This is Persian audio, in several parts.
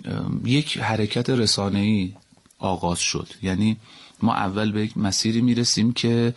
یک حرکت رسانه‌ای آغاز شد. یعنی ما اول به یک مسیری میرسیم که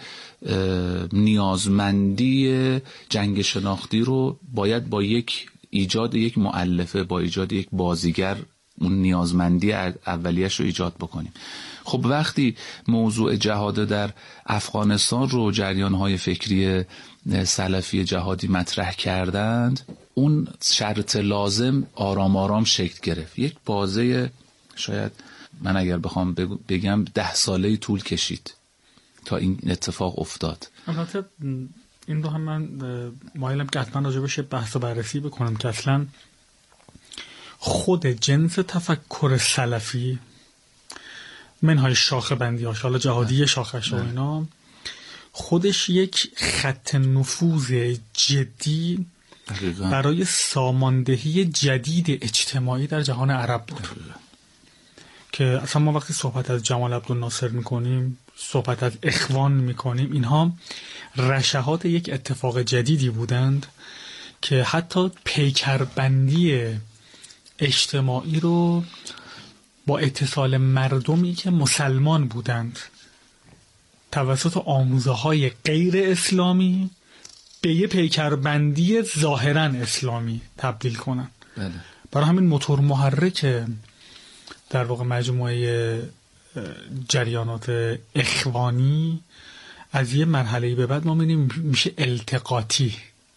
نیازمندی جنگ شناختی رو باید با ایجاد یک مؤلفه، با ایجاد یک بازیگر اون نیازمندی اولیش رو ایجاد بکنیم. خب وقتی موضوع جهاد در افغانستان رو جریان‌های فکری سلفی جهادی مطرح کردند، اون شرط لازم آرام آرام شکل گرفت. یک بازه شاید من اگر بخوام بگم 10 ساله‌ای طول کشید تا این اتفاق افتاد. البته این رو هم من مایلم که حتما راجع بهش بحث و بررسی بکنم که اصلا خود جنس تفکر سلفی منهای شاخه بندی هاش، حالا جهادی شاخش و اینا، خودش یک خط نفوذ جدی برای ساماندهی جدید اجتماعی در جهان عرب بود. که اصلا ما وقتی صحبت از جمال عبدالناصر میکنیم، صحبت از اخوان میکنیم، اینها رشحات یک اتفاق جدیدی بودند که حتی پیکربندی اجتماعی رو با اتصال مردمی که مسلمان بودند توسط آموزه‌های غیر اسلامی به یه پیکربندی ظاهراً اسلامی تبدیل کنن. بله. برای همین موتور محرک در واقع مجموعه جریانات اخوانی از یه مرحله‌ای به بعد ما می‌بینیم میشه التقاطی.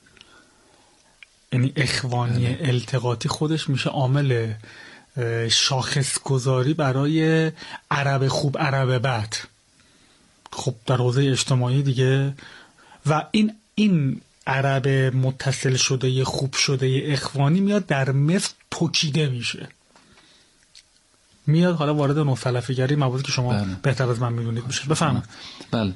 یعنی اخوانی التقاطی خودش میشه عامل شاخصگذاری برای عرب خوب عرب بد. خب در حوزه اجتماعی دیگه و این عرب متصل شده خوب شده اخوانی میاد در مصر پکیده میشه، میاد حالا وارد نوسلفیگری موضوعی که شما بهتر از من میدونید میشه. بفرمایید. بله.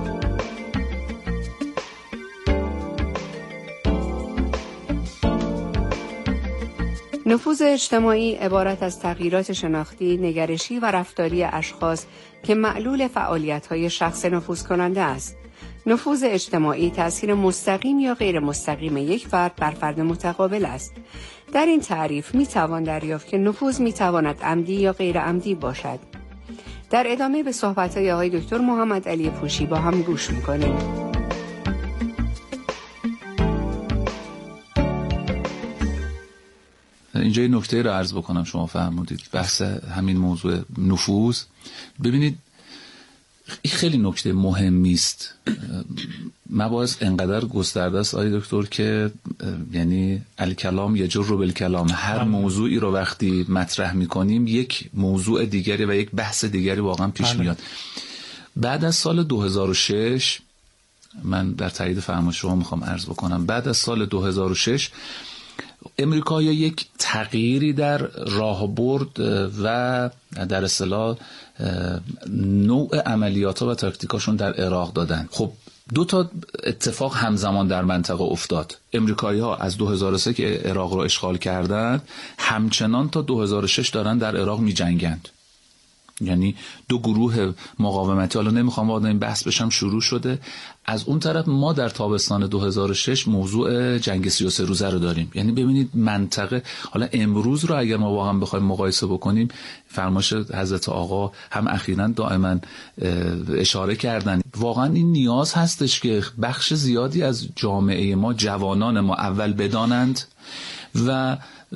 نفوذ اجتماعی عبارت از تغییرات شناختی، نگرشی و رفتاری اشخاص که معلول فعالیت‌های شخص نفوذ کننده است. نفوذ اجتماعی تأثیر مستقیم یا غیر مستقیم یک فرد بر فرد متقابل است. در این تعریف می‌توان دریافت که نفوذ می‌تواند عمدی یا غیر عمدی باشد. در ادامه به صحبت‌های آقای دکتر محمد علی پوشی با هم گوش می‌کنیم. اینجا یه نکته رو عرض بکنم، شما فرمودید بحث همین موضوع نفوذ. ببینید این خیلی نکته مهمی است. مباحث انقدر گسترده است آقای دکتر که یعنی الکلام یجر بالکلام، هر موضوعی رو وقتی مطرح میکنیم یک موضوع دیگری و یک بحث دیگری واقعا پیش میاد. بعد از سال 2006 من در تایید فرمایش شما میخوام عرض بکنم، بعد از سال 2006 امریکا یک تغییری در راهبرد و در اصطلاح نوع عملیات‌ها و تاکتیکاشون در عراق دادن. خب 2 اتفاق همزمان در منطقه افتاد. امریکایی‌ها از 2003 که عراق رو اشغال کردند همچنان تا 2006 دارن در عراق می‌جنگند. یعنی 2 گروه مقاومتی، حالا نمیخوام وارد این بحث بشم، شروع شده. از اون طرف ما در تابستان 2006 موضوع جنگ 33 روزه رو داریم. یعنی ببینید منطقه، حالا امروز رو اگر ما واقعا بخوایم مقایسه بکنیم، فرمایش حضرت آقا هم اخیراً دائما اشاره کردن، واقعا این نیاز هستش که بخش زیادی از جامعه ما، جوانان ما اول بدانند و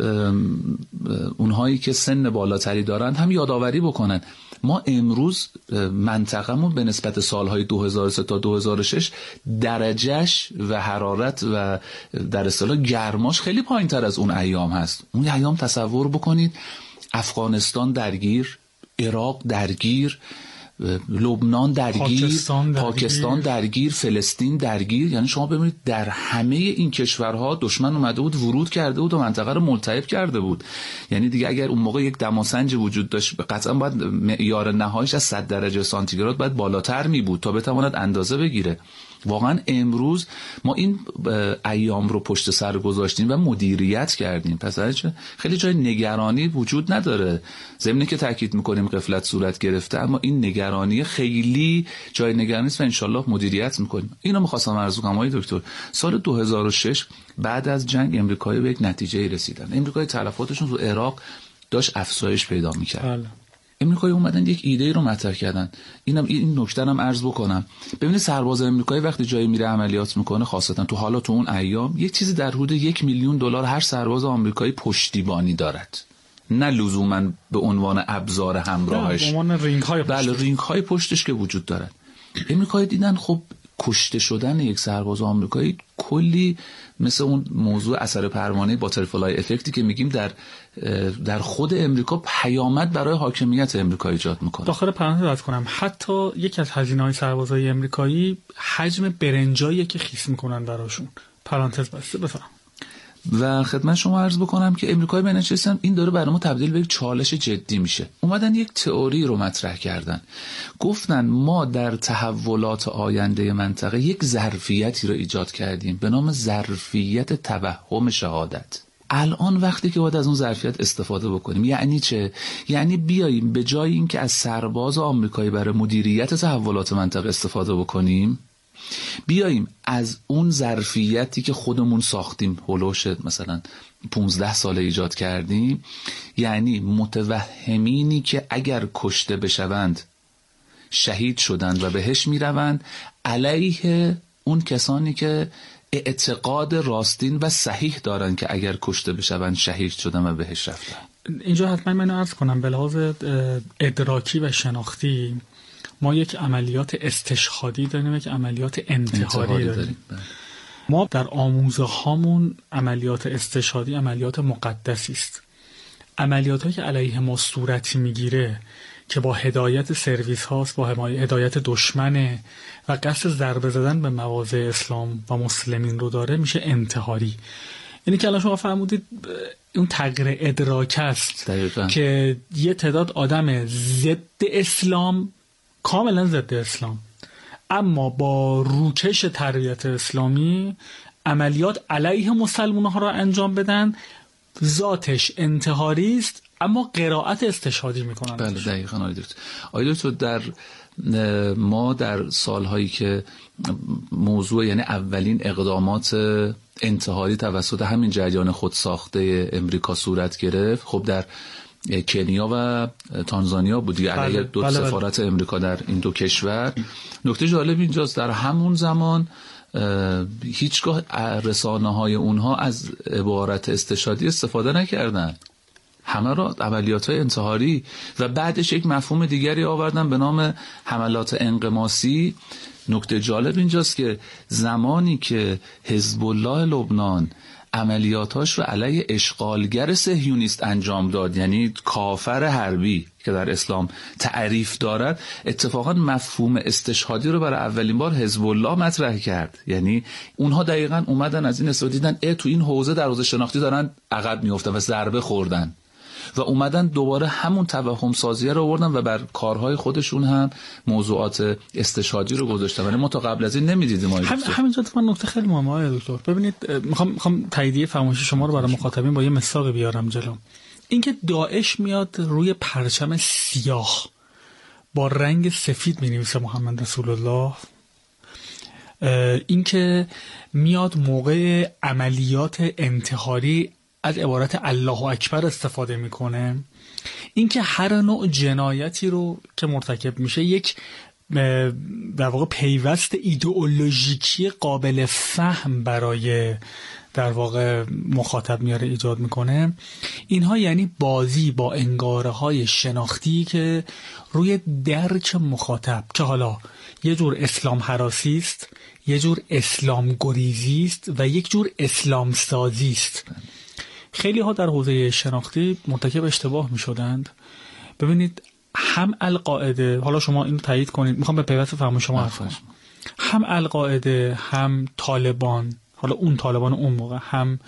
اونهایی که سن بالاتری دارند هم یادآوری بکنن. ما امروز منطقه‌مون به نسبت سالهای 2003 تا 2006 درجهش و حرارت و در اصطلاح گرماش خیلی پایین‌تر از اون ایام هست. اون ایام تصور بکنید درگیر، درگیر، عراق درگیر، لبنان درگیر، پاکستان درگیر، فلسطین درگیر. یعنی شما ببینید در همه این کشورها دشمن اومده بود، ورود کرده بود و منطقه رو ملتهب کرده بود. یعنی دیگه اگر اون موقع یک دماسنج وجود داشت قطعا باید معیار نهاییش از 100 درجه سانتیگراد باید بالاتر می بود تا بتواند اندازه بگیره. واقعا امروز ما این ایام رو پشت سر گذاشتیم و مدیریت کردیم. پس خیلی جای نگرانی وجود نداره، ضمن که تاکید میکنیم غفلت صورت گرفته، اما این نگرانی خیلی جای نگرانی است و انشالله مدیریت میکنیم. اینو میخواستم عرض کنم آقای دکتر. سال 2006 بعد از جنگ امریکایی به یک نتیجه رسیدن. امریکایی تلفاتشون تو عراق داشت افزایش پیدا می‌کرد. امریکایی اومدن یک ایده رو مطرح کردن. این نکته هم عرض بکنم. ببینید سرباز امریکایی وقتی جایی میره عملیات میکنه، خاصتا تو اون ایام، یک چیزی در حدود $1,000,000 هر سرباز آمریکایی پشتیبانی دارد. نه لزوما به عنوان ابزار همراهش، به عنوان رینگ‌های پشت. بله، رینگ‌های پشتش که وجود دارد. امریکایی دیدن خب کشته شدن یک سرباز آمریکایی کلی مثل اون موضوع اثر پروانه باترفلای افکتی که میگیم در خود امریکا پیامد برای حاکمیت امریکا ایجاد میکنه. داخل پرانتز کنم، حتی یکی از هزینه‌های سربازای امریکایی حجم برنجایی که خیس میکنن براشون. پرانتز بسته. بفهم. و خدمت شما عرض بکنم که امریکایی بنچستن این داره برای ما تبدیل به یک چالش جدی میشه. اومدن یک تئوری رو مطرح کردن، گفتن ما در تحولات آینده منطقه یک ظرفیتی رو ایجاد کردیم به نام ظرفیت توهم شهادت. الان وقتی که باید از اون ظرفیت استفاده بکنیم. یعنی چه؟ یعنی بیاییم به جای اینکه از سرباز آمریکایی برای مدیریت تحولات منطقه استفاده بکنیم، بیاییم از اون ظرفیتی که خودمون ساختیم، هولوش مثلا 15 ساله ایجاد کردیم، یعنی متوهمینی که اگر کشته بشوند شهید شدند و بهش میروند، علیه اون کسانی که اعتقاد راستین و صحیح دارن که اگر کشته بشوند شهید شدن و بهش رفتن. اینجا حتما من عرض کنم به لحاظ ادراکی و شناختی ما یک عملیات استشهادی داریم، یک عملیات انتحاری داریم. ما در آموزه هامون عملیات استشهادی عملیات مقدسی است. عملیاتی که علیه ما صورت میگیره که با هدایت سرویس هاست، با هدایت دشمنه و قصد ضربه زدن به مواضع اسلام و مسلمین رو داره، میشه انتحاری. یعنی که الان شما فرمودید اون تغییر ادراک است که یه تعداد آدم ضد اسلام، کاملا ضد اسلام، اما با روکش تربیت اسلامی عملیات علیه مسلمان ها را انجام بدن، ذاتش انتحاری است اما قرائت استشهادی میکنن. بله دقیقاً آقای دکتر. ما در سالهایی که موضوع یعنی اولین اقدامات انتحاری توسط همین جریان خودساخته امریکا صورت گرفت، خب در کنیا و تانزانیا بود دیگه، علیه دو سفارت امریکا در این دو کشور. نکته جالب اینجاست در همون زمان هیچگاه رسانه‌های اونها از عبارت استشهادی استفاده نکردن، همه را عملیات‌های انتحاری، و بعدش یک مفهوم دیگری آوردن به نام حملات انقماسی. نکته جالب اینجاست که زمانی که حزب الله لبنان عملیاتاش رو علیه اشغالگر صهیونیست انجام داد، یعنی کافر حربی که در اسلام تعریف دارد، اتفاقا مفهوم استشهادی رو برای اولین بار حزب الله مطرح کرد. یعنی اونها دقیقاً اومدن از این استفاده دیدن تو این حوزه در حوزه شناختی دارن عقب میافتن و ضربه خوردن و اومدن دوباره همون توهم سازیه رو آوردن و بر کارهای خودشون هم موضوعات استشهادی رو گذاشتن. ولی ما تا قبل از این نمیدیدیم. همینجا من نکته خیلی مهمه آقای دکتر. ببینید میخوام تاییدیه فرمایش شما رو برای مخاطبین با یه مثال بیارم جلو. اینکه داعش میاد روی پرچم سیاه با رنگ سفید می‌نویسه محمد رسول الله، اینکه میاد موقع عملیات انتحاری از عبارت الله اکبر استفاده میکنه، اینکه هر نوع جنایتی رو که مرتکب میشه یک در واقع پیوست ایدئولوژیکی قابل فهم برای در واقع مخاطب میاره ایجاد میکنه، اینها یعنی بازی با انگاره های شناختی که روی درک مخاطب، که حالا یه جور اسلام هراسی است، یه جور اسلام گریزی است و یک جور اسلام سازی است. خیلی ها در حوزه شناختی مرتکب اشتباه می شدند. ببینید هم القاعده، حالا شما اینو تایید کنید، میخوام به پیوست فهم شما عرض کنم، هم القاعده هم طالبان، حالا اون طالبان اون موقع، هم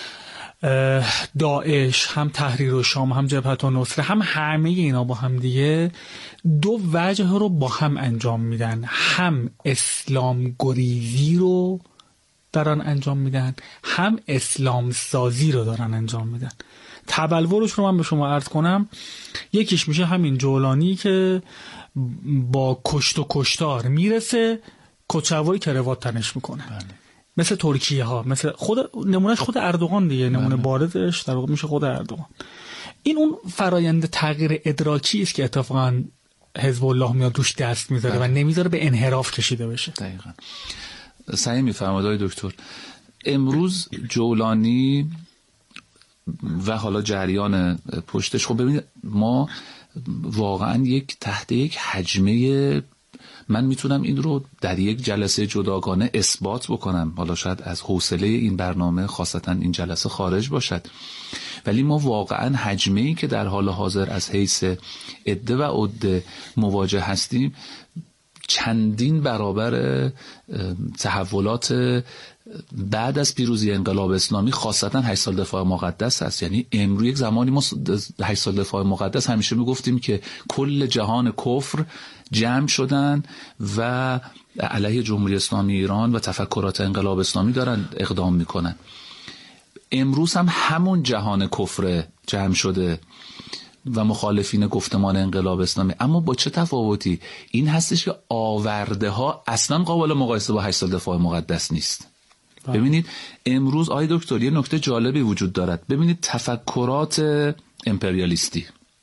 داعش، هم تحریر الشام، هم جبهت النصره، هم همه اینا با هم دیگه دو وجه رو با هم انجام میدن. هم اسلام گریزی رو دارن انجام میدن، هم اسلام سازی رو دارن انجام میدن. تبلورش رو من به شما عرض کنم، یکیش میشه همین جولانی که با کشت و کشتار میرسه کچوایی که روات تنش میکنه، مثل ترکیه ها، مثل خود نمونهش خود اردوغان دیگه، نمونه بارزش در واقع میشه خود اردوغان. این اون فرایند تغییر ادراکی است که اتفاقا حزب الله میاد روش دست میذاره و نمیذاره به انحراف کشیده بشه. دقیقاً صحیح میفرمایید آقای دکتر. امروز جولانی و حالا جریان پشتش، خب ببینید ما واقعا تحت یک حجمه، من میتونم این رو در یک جلسه جداگانه اثبات بکنم، حالا شاید از حوصله این برنامه خاصتا این جلسه خارج باشد، ولی ما واقعا حجمه‌ای که در حال حاضر از حیث عده و عده مواجه هستیم چندین برابر تحولات بعد از پیروزی انقلاب اسلامی، خاصتا 8 سال دفاع مقدس هست. یعنی امروز یک زمانی ما 8 سال دفاع مقدس همیشه میگفتیم که کل جهان کفر جمع شدن و علیه جمهوری اسلامی ایران و تفکرات انقلاب اسلامی دارن اقدام میکنن. امروز هم همون جهان کفر جمع شده و مخالفین گفتمان انقلاب اسلامی، اما با چه تفاوتی؟ این هستش که آورده ها اصلا قابل مقایسه با 8 سال دفاع مقدس نیست. ببینید امروز آقای دکتر یه نکته جالبی وجود دارد. ببینید تفکرات امپریالیستی،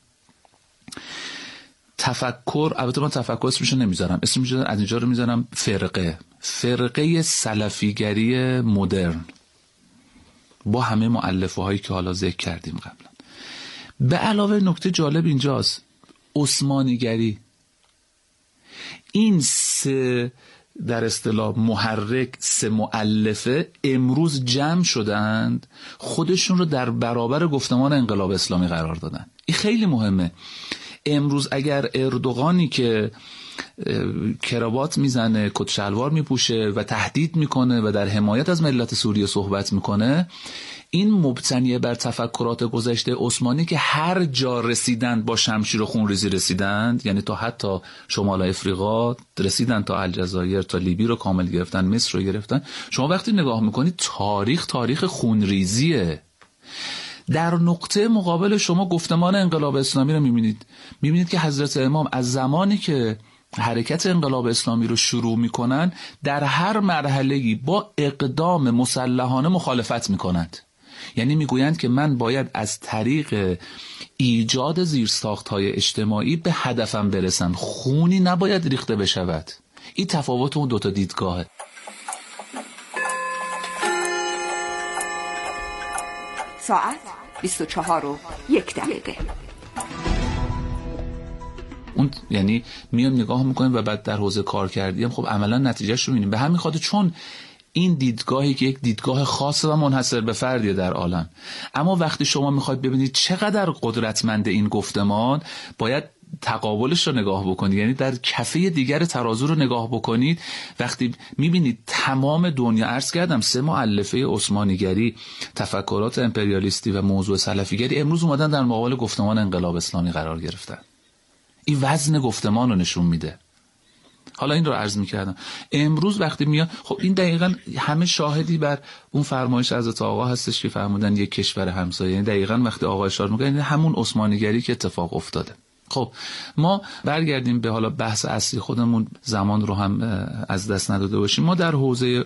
تفکر، البته من تفکر اسمشو نمیذارم، اسمشو از اینجا رو میذارم فرقه سلفیگری مدرن با همه مؤلفه هایی که حالا ذکر کردیم قبلا. به علاوه نکته جالب اینجاست، عثمانیگری. این سه در اصطلاح محرک، سه مؤلفه امروز جمع شدند، خودشون رو در برابر گفتمان انقلاب اسلامی قرار دادن. این خیلی مهمه. امروز اگر اردوغانی که کراوات میزنه، کت شلوار میپوشه و تهدید میکنه و در حمایت از ملت سوریه صحبت میکنه، این مبتنی بر تفکرات گذشته عثمانی که هر جا رسیدند با شمشیر و خونریزی رسیدند، یعنی تا حتی شمال افریقا رسیدند، تا الجزایر، تا لیبی رو کامل گرفتن، مصر رو گرفتن. شما وقتی نگاه میکنید تاریخ خونریزیه. در نقطه مقابل شما گفتمان انقلاب اسلامی رو میبینید که حضرت امام از زمانی که حرکت انقلاب اسلامی رو شروع میکنن در هر مرحله‌ای با اقدام مسلحانه مخالفت میکنند. یعنی میگویند که من باید از طریق ایجاد زیرساخت‌های اجتماعی به هدفم برسم، خونی نباید ریخته بشود. این تفاوت اون دوتا دیدگاهه. ساعت 24:01. اون یعنی میام نگاه میکنیم و بعد در حوزه کار کردیم، خب عملا نتیجهش رو میبینیم. به همین خاطر چون این دیدگاهی که یک دیدگاه خاص و منحصر به فردیه در عالم، اما وقتی شما میخواید ببینید چقدر قدرتمند این گفتمان، باید تقابلش رو نگاه بکنید، یعنی در کفه دیگر ترازو رو نگاه بکنید. وقتی میبینید تمام دنیا، عرض کردم 3 مؤلفه عثمانیگری، تفکرات امپریالیستی و موضوع سلفیگری امروز اومدن در مقابل گفتمان انقلاب اسلامی قرار گرفتن. این وزن گفتمان رو نشون میده. حالا این رو عرض میکردم امروز وقتی میاد، خب این دقیقاً همه شاهدی بر اون فرمایش حضرت آقا هستش که فرمودن یک کشور همسایه، یعنی دقیقاً وقتی آقا اشاره میکنه یعنی همون عثمانیگری که اتفاق افتاده. خب ما برگردیم به حالا بحث اصلی خودمون، زمان رو هم از دست نداده باشیم. ما در حوزه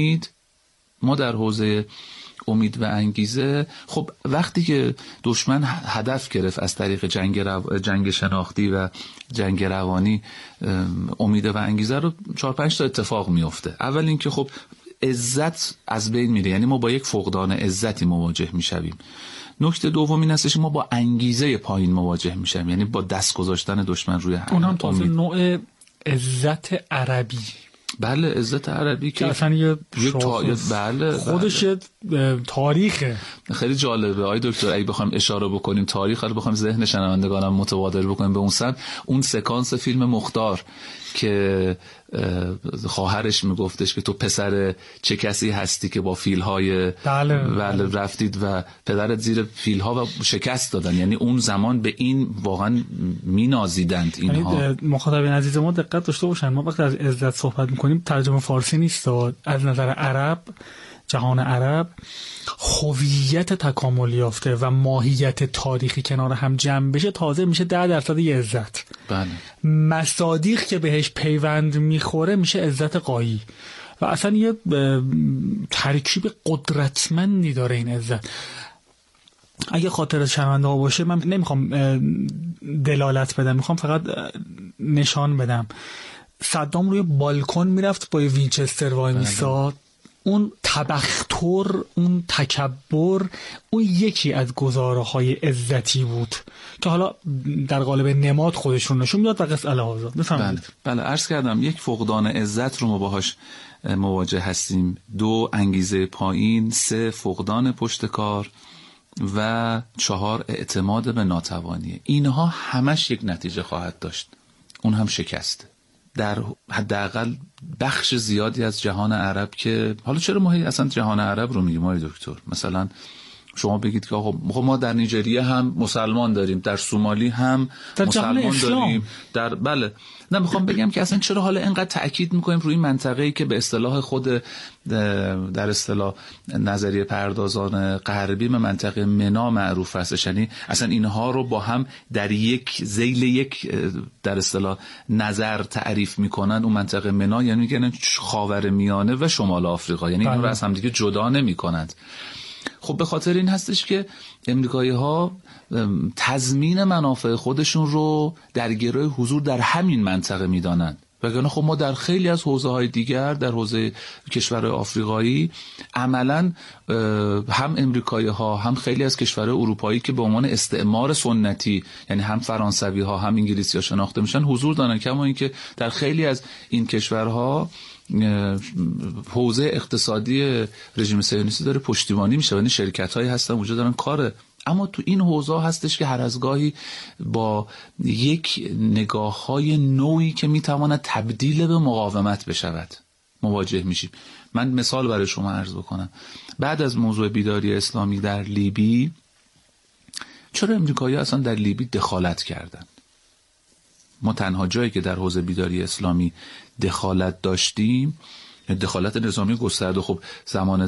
امید و انگیزه، خب وقتی که دشمن هدف گرفت از طریق جنگ شناختی و جنگ روانی امید و انگیزه رو 4-5 تا اتفاق میفته. اول اینکه خب عزت از بین میره، یعنی ما با یک فقدان عزتی مواجه میشویم. نکته دوم این هستش ما با انگیزه پایین مواجه میشیم، یعنی با دست گذاشتن دشمن روی اون هم تازه نوع عزت عربی. بله، عزت عربی که اصلا یه بله خودش تاریخه. خیلی جالبه آقای دکتر، اگه بخوایم اشاره بکنیم تاریخ رو، بخوایم ذهن شنوندگانم متبادر بکنیم به اون سمت، اون سکانس فیلم مختار که خواهرش میگفتش که تو پسر چه کسی هستی که با فیل‌های بله رفتید و پدرت زیر فیل‌ها و شکست دادن، یعنی اون زمان به این واقعا مینازیدند اینها. مخاطبین عزیز ما دقت داشته باشن، ما وقتی از عزت صحبت میکنیم ترجمه فارسی نیست، از نظر عرب، جهان عرب هویت تکامل یافته و ماهیت تاریخی کنار هم جمع بشه تازه میشه 10% یه عزت. بله. مصادیق که بهش پیوند میخوره میشه عزت غایی و اصلا یه ترکیب قدرتمندی داره این عزت. اگه خاطر شنونده ها باشه، من نمیخوام دلالت بدم، میخوام فقط نشان بدم. صدام روی بالکن میرفت با وینچستر وای میساد، اون تبختر، اون تکبر، اون یکی از گزاره‌های عزتی بود که حالا در قالب نماد خودشون نشون میداد و قص الهازا. بله عرض کردم یک فقدان عزت رو ما باهاش مواجه هستیم. 2 انگیزه پایین، 3 فقدان پشت کار و 4 اعتماد به ناتوانی. اینها همش یک نتیجه خواهد داشت، اون هم شکست. در حداقل بخش زیادی از جهان عرب که حالا چرا ما اصلا جهان عرب رو میگیم آقای دکتر؟ مثلا شما بگید که آقا ما در نیجریه هم مسلمان داریم، در سومالی هم مسلمان داریم، در بله. نه میخوام بگم که اصلا چرا حالا اینقدر تأکید میکنیم روی منطقه‌ای که به اصطلاح خود در اصطلاح نظریه پردازان غربی به منطقه منا معروف هستش، یعنی اصلا اینها رو با هم در یک ذیل یک در اصطلاح نظر تعریف میکنن. اون منطقه منا یعنی میگن خاورمیانه و شمال آفریقا، یعنی اینا رو از هم دیگه جدا نمیکنند. خب به خاطر این هستش که امریکایی‌ها تضمین منافع خودشون رو در گروه حضور در همین منطقه میدانند. وگرنه خب ما در خیلی از حوزه‌های دیگر، در حوزه کشورهای آفریقایی عملاً هم امریکایی‌ها هم خیلی از کشورهای اروپایی که به عنوان استعمار سنتی، یعنی هم فرانسوی‌ها هم انگلیسی‌ها شناخته میشن، حضور دارن. کما اینکه در خیلی از این کشورها حوزه اقتصادی رژیم صهیونیستی داره پشتیبانی میشه، یعنی شرکت‌هایی هستن وجود دارن کاره. اما تو این حوزه هستش که هر از گاهی با یک نگاه‌های نوعی که میتواند تبدیل به مقاومت بشود مواجه میشیم. من مثال برای شما عرض بکنم. بعد از موضوع بیداری اسلامی در لیبی، چرا امریکایی‌ها اصلا در لیبی دخالت کردن؟ ما تنها جایی که در حوزه بیداری اسلامی دخالت داشتیم، دخالت نظامی گسترده. خب زمان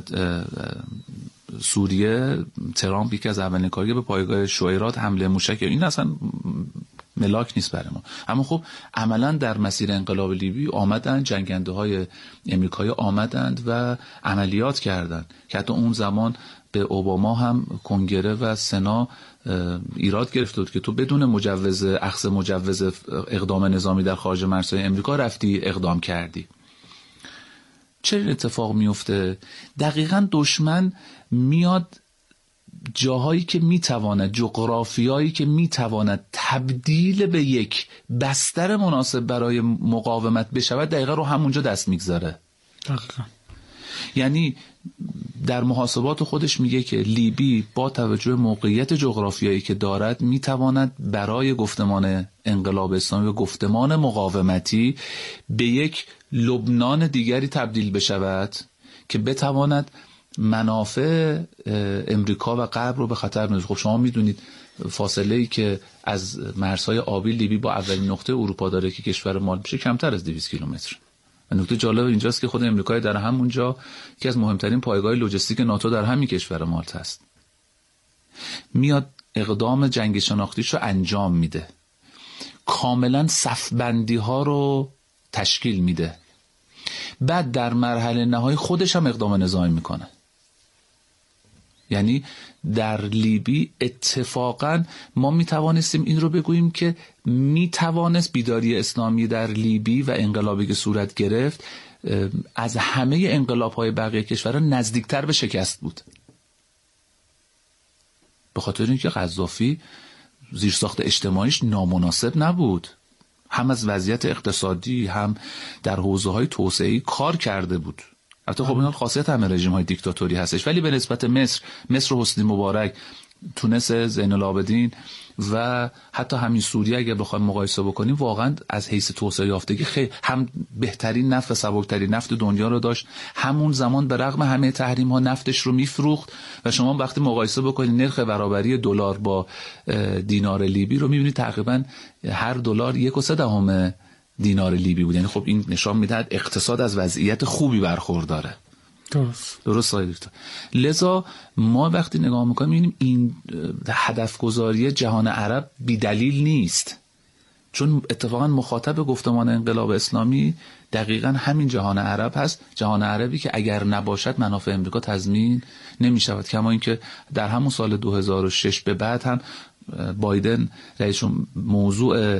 سوریه ترامپ یکی از اولین کاری به پایگاه شویرات حمله موشک، این اصلا ملاک نیست برای ما. اما خب عملا در مسیر انقلاب لیبی آمدن جنگنده های امریکایی آمدند و عملیات کردند که حتی اون زمان به اوباما هم کنگره و سنا ایراد گرفته بود که تو بدون مجوز اخذ مجوز اقدام نظامی در خارج مرزهای امریکا رفتی اقدام کردی. چه اتفاق میفته؟ دقیقاً دشمن میاد جاهایی که میتواند، جغرافیایی که میتواند تبدیل به یک بستر مناسب برای مقاومت بشود، دقیقاً رو همونجا دست میگذاره. دقیقاً. یعنی در محاسبات خودش میگه که لیبی با توجه به موقعیت جغرافیایی که دارد میتواند برای گفتمان انقلاب اسلامی و گفتمان مقاومتی به یک لبنان دیگری تبدیل بشود که بتواند منافع امریکا و غرب رو به خطر بندازه. خب شما میدونید فاصله‌ای که از مرزهای آبی لیبی با اولین نقطه اروپا داره که کشور مال میشه کمتر از 200 کیلومتر. و نکته جالب اینجاست که خود امریکا در همونجا یکی از مهمترین پایگاه لوجستیک ناتو در همین کشور مالت هست. میاد اقدام جنگ شناختیش رو انجام میده، کاملا صفبندی ها رو تشکیل میده، بعد در مرحله نهایی خودش هم اقدام نظامی میکنه. یعنی در لیبی اتفاقا ما میتوانستیم این رو بگوییم که میتوانست بیداری اسلامی در لیبی و انقلابی که صورت گرفت از همه انقلاب‌های بقیه کشورها نزدیکتر به شکست بود، به خاطر اینکه قذافی زیرساخت اجتماعیش نامناسب نبود، هم از وضعیت اقتصادی هم در حوزه‌های توسعه‌ای کار کرده بود. البته خب اینا خاصیت همه رژیم‌های دیکتاتوری هستش، ولی به نسبت مصر حسنی مبارک، تونس زین العابدین و حتی همین سوریه اگه بخوایم مقایسه بکنیم، واقعا از حیث توسعه یافتگی خیلی هم بهترین نفت و سبکترین نفت دنیا رو داشت. همون زمان به رغم همه تحریم ها نفتش رو میفروخت و شما وقتی مقایسه بکنید نرخ برابری دلار با دینار لیبی رو میبینید تقریبا هر دلار 1.3 دینار لیبی بود. یعنی خب این نشان میدهد اقتصاد از وضعیت خوبی برخورداره. درست آقای دکتر. لذا ما وقتی نگاه میکنیم میبینیم این هدف گذاری جهان عرب بی دلیل نیست. چون اتفاقا مخاطب گفتمان انقلاب اسلامی دقیقا همین جهان عرب هست، جهان عربی که اگر نباشد منافع امریکا تضمین نمی شود. کما اینکه در همون سال 2006 به بعد هم بایدن رئیسشون موضوع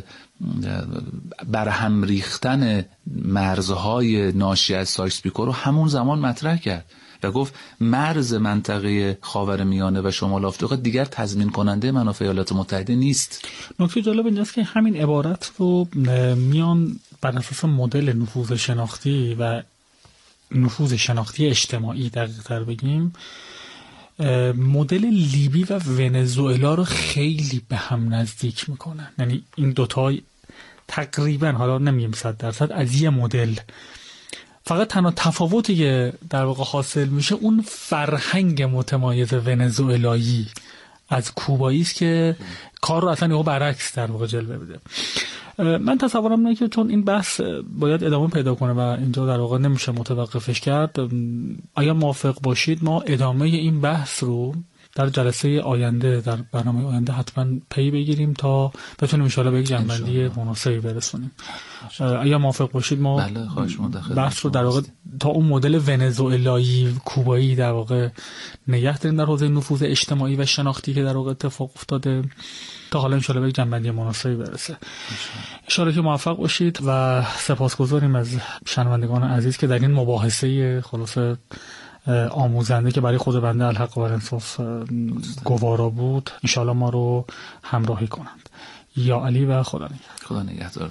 برهم ریختن مرزهای ناشی از سایکس پیکو رو همون زمان مطرح کرد و گفت مرز منطقه خاورمیانه و شمال آفریقا دیگر تضمین کننده منافع ایالات متحده نیست. نکته جالب اینجاست که همین عبارت رو میان بر اساس مدل نفوذ شناختی و نفوذ شناختی اجتماعی دقیق‌تر بگیم، مدل لیبی و ونزوئلا رو خیلی به هم نزدیک میکنن. یعنی این دوتا تقریبا، حالا نمیگیم 100%، از یه مدل، فقط تنها تفاوتی که در واقع حاصل میشه اون فرهنگ متمایز ونزوئلایی از کوبایی است که کار رو اصلا یهو برعکس در واقع جلوه بده. من تصورم اینه که چون این بحث باید ادامه پیدا کنه و اینجا در واقع نمیشه متوقفش کرد، اگر موافق باشید ما ادامه این بحث رو در جلسه آینده، در برنامه آینده حتما پی بگیریم تا بتونیم ان شاءالله به یک جنبندی مناسبی برسونیم. اگر موافق باشید ما بحث رو در واقع تا اون مدل ونزوئلایی کوبایی در واقع نگه داریم در حوزه نفوذ اجتماعی و شناختی که در واقع اتفاق افتاده تا حالا ان شاءالله به یک جنبندی مناسبی برسه. ان شاءالله که موفق باشید و سپاسگزاریم از شنوندگان عزیز که در این مباحثه خلاصه آموزنده که برای خود بنده الحق و الانصاف گوارا بود انشاءالله ما رو همراهی کنند. یا علی و خدا نگهدار.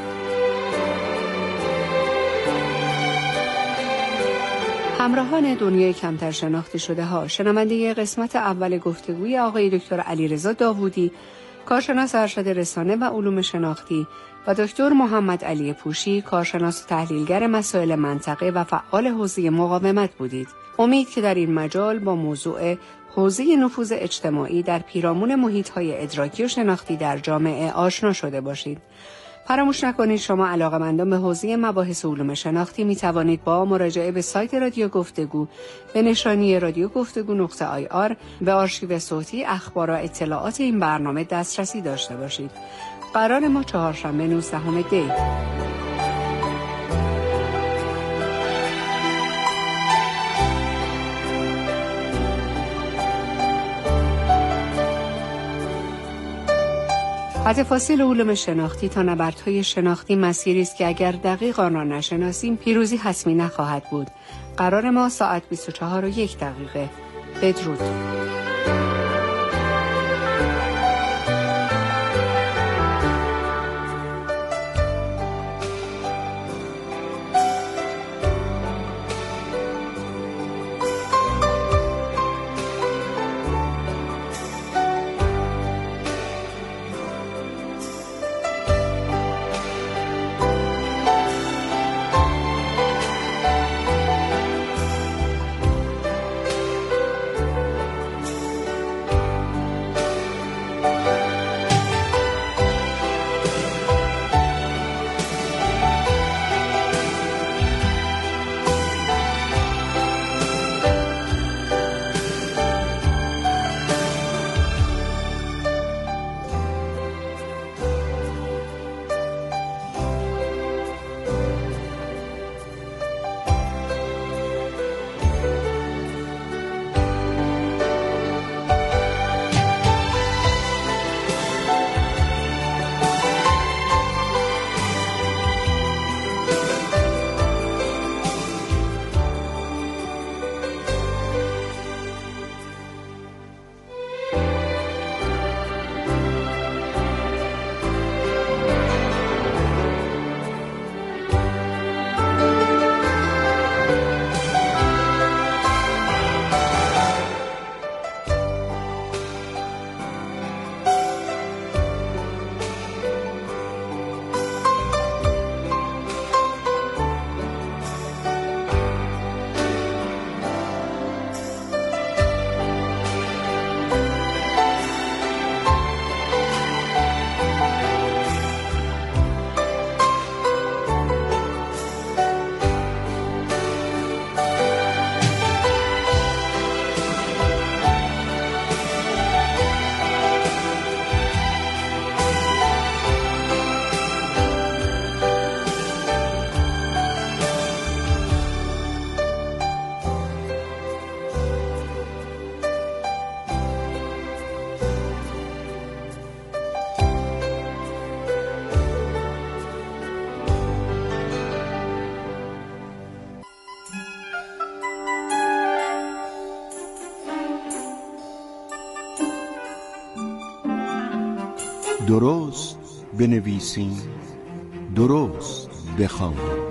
همراهان دنیای کمتر شناخته شده ها، شنونده قسمت اول گفتگوی آقای دکتر علیرضا داوودی، کارشناس ارشد رسانه و علوم شناختی، و دکتر محمد علی پوشی، کارشناس و تحلیلگر مسائل منطقه و فعال حوزه مقاومت بودید. امید که در این مجال با موضوع حوزه نفوذ اجتماعی در پیرامون محیط‌های ادراکی و شناختی در جامعه آشنا شده باشید. فراموش نکنید شما علاقه‌مندان به حوزه مباحث علوم شناختی می توانید با مراجعه به سایت رادیو گفتگو به نشانی radiogoftegu.ir به آرشیو صوتی، اخبار و اطلاعات این برنامه دسترسی داشته باشید. قرار ما چهارشنبه 19 دی. خط فاصل علوم شناختی تا نبردهای شناختی مسیری است که اگر دقیق آن را نشناسیم پیروزی حتمی نخواهد بود. قرار ما ساعت 24:01. بدرود. درست بنویسیم، درست بخوانیم.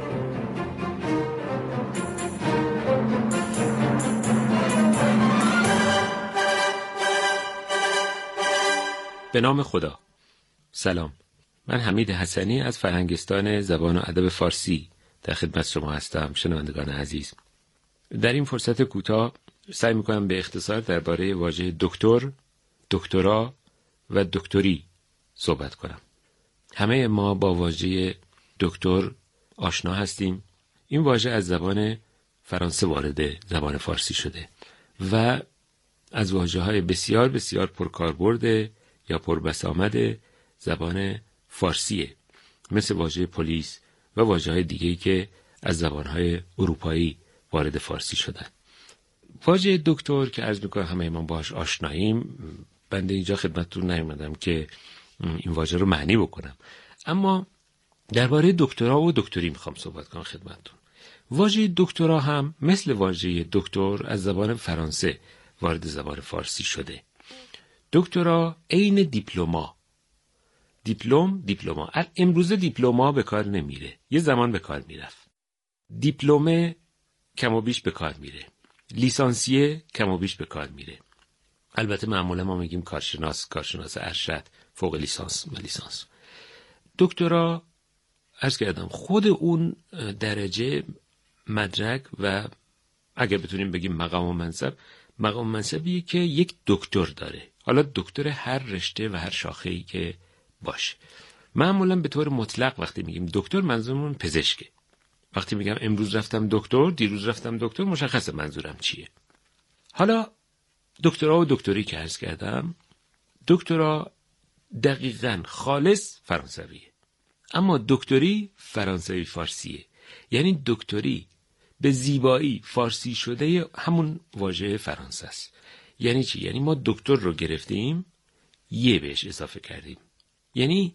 به نام خدا. سلام، من حمید حسنی از فرهنگستان زبان و ادب فارسی در خدمت شما هستم. شنوندگان عزیز، در این فرصت کوتاه سعی می‌کنم به اختصار درباره واژه دکتر، دکترا و دکتری صحبت کنم. همه ما با واژه دکتر آشنا هستیم. این واژه از زبان فرانسه وارد زبان فارسی شده و از واژه‌های بسیار بسیار پرکاربرد یا پربسامد زبان فارسیه، مثل واژه پلیس و واژه‌های دیگه‌ای که از زبان‌های اروپایی وارد فارسی شدن. واژه دکتر که عرض می‌کنم همه ما باهاش آشناییم، بنده اینجا خدمتتون نیومدم که این واژه رو معنی بکنم، اما درباره دکترا و دکتری میخوام صحبت کنم خدمتتون. واژه دکترا هم مثل واژه دکتر از زبان فرانسه وارد زبان فارسی شده. دکترا عین دیپلما، دیپلما. امروزه دیپلما به کار نمیره، یه زمان به کار میرفت. دیپلمه کم و بیش به کار میره، لیسانسیه کم و بیش به کار میره. البته معمولا ما میگیم کارشناس ارشد، فوق لیسانس و لیسانس. دکترا عرض کردم خود اون درجه مدرک و اگر بتونیم بگیم مقام و منصبیه که یک دکتر داره. حالا دکتر هر رشته و هر شاخه‌ای که باشه. معمولا به طور مطلق وقتی میگیم دکتر منظورمون پزشکه. وقتی میگم امروز رفتم دکتر، دیروز رفتم دکتر، مشخصه منظورم چیه. حالا دکترا و دکتری که عرض کردم، دکترا دقیقاً خالص فرانسویه، اما دکتری فرانسوی فارسیه. یعنی دکتری به زیبایی فارسی شده همون واژه فرانسه است. یعنی چی؟ یعنی ما دکتر رو گرفتیم، یه بهش اضافه کردیم. یعنی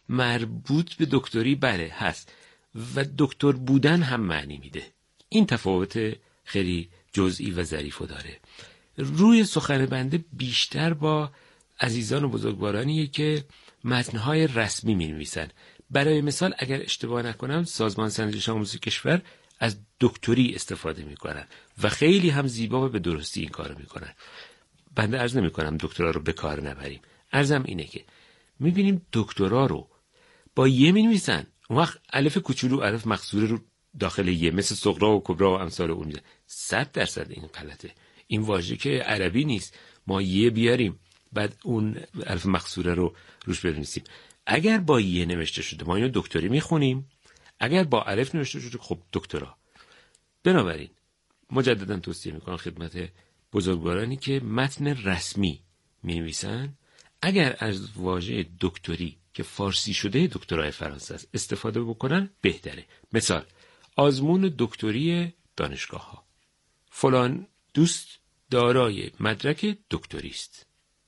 مربوط به دکتری بله هست و دکتر بودن هم معنی میده. این تفاوت خیلی جزئی و ظریفو داره. روی سخن بنده بیشتر با عزیزان و بزرگوارانیه که متن‌های رسمی می‌نویسن. برای مثال اگر اشتباه نکنم سازمان سنجش آموزش کشور از دکتری استفاده میکنن و خیلی هم زیبا و به درستی این کارو میکنن. بنده عرض نمیکنم دکترا رو به کار نبریم، عرضم اینه که میبینیم دکترا رو با یه مینویسن، اون وقت الف کوچولو الف مقصوره رو داخل یه، مثل صغرا و کبرا و امثال اون میزن. 100% این غلطه. این واژه که عربی نیست، ما یه بیاریم بعد اون الف مقصوره رو روش بنویسیم. اگر با یه نوشته شده ما اینو دکتری میخونیم، اگر با الف نوشته شده خب دکترا. بنابراین مجددا توصیه میکنم خدمت بزرگوارانی که متن رسمی مینویسن، اگر از واژه دکتری که فارسی شده دکترای فرانسه است استفاده بکنن بهتره. مثال آزمون دکتری دانشگاه ها، فلان دوست دارای مدرک دکتری است.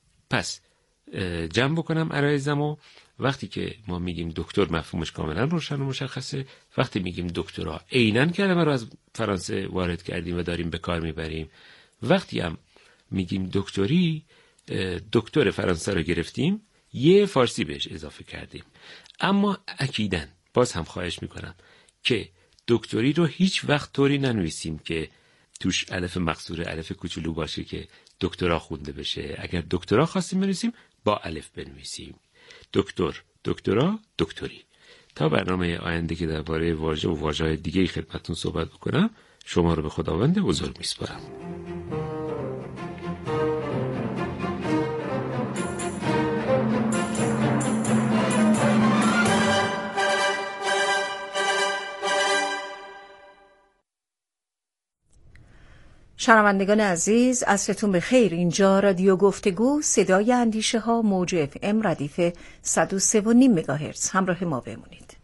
پس جمع بکنم عرایزمو، وقتی که ما میگیم دکتر مفهومش کاملا روشن و مشخصه. وقتی میگیم دکترا عیناً کلمه رو از فرانسه وارد کردیم و داریم به کار میبریم. وقتی هم میگیم دکتری، دکتر فرانسه رو گرفتیم، یه فارسی بهش اضافه کردیم. اما اکیداً باز هم خواهش میکنم که دکتری رو هیچ وقت طوری ننویسیم که توش الف مقصوره الف کوچولو باشه که دکترا خونده بشه. اگر دکترا خواستیم بنویسیم با الف بنویسیم. دکتر، دکترا، دکتری. تا برنامه آینده که درباره واژه و واژه‌های دیگه خدمتتون صحبت بکنم، شما رو به خداوند بزرگ میسپارم. شنوندگان عزیز، عصرتون بخیر. اینجا رادیو گفتگو، صدای اندیشه ها، موج FM ردیف 103.5 مگاهرتز. همراه ما بمونید.